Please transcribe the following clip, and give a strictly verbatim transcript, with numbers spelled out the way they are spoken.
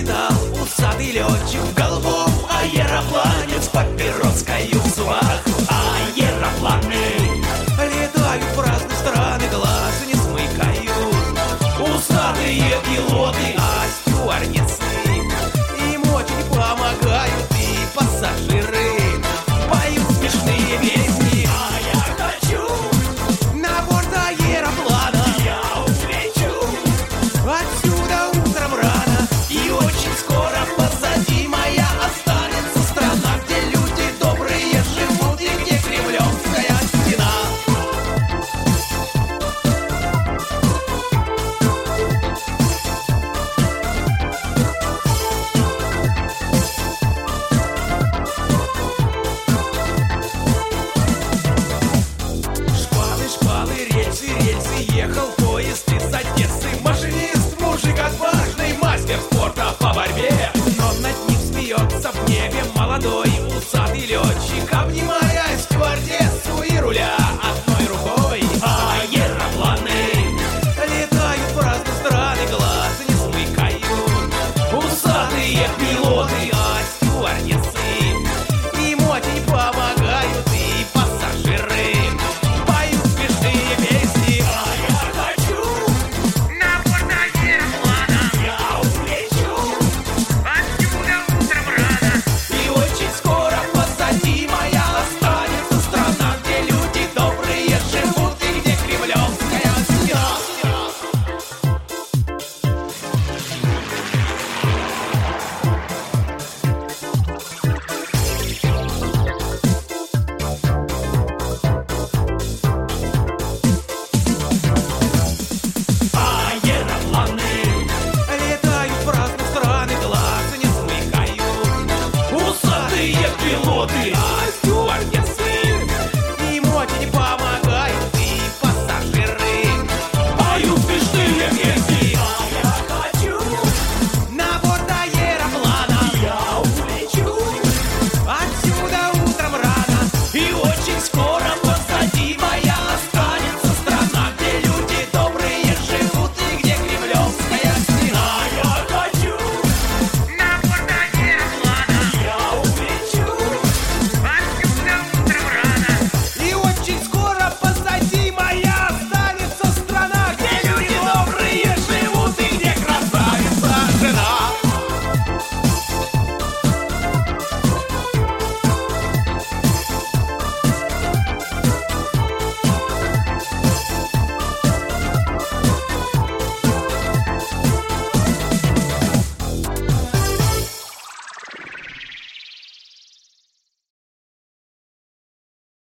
летал усатый летчик в голубом аэроплане с папироской в зубах. Аэропланы летают в разные страны, глаз не смыкают усатые пилоты, а стюардессы им очень помогают. И пассажиры поют смешные песни. А я хочу на борт аэроплана, я улечу отсюда утром рано, и очень скоро позади моя останется страна, где люди добрые живут и где Кремлевская стена. Шпалы, шпалы, рельсы, рельсы, ехал поезд из Одессы. Машинист, мужик отважный, мастер спорта по борьбе, но над ним смеется в небе молодой усатый летчик, обнимая стюардессу и руля одной рукой. Аэропланы летают в разные страны, глаз не смыкают усатые пилоты,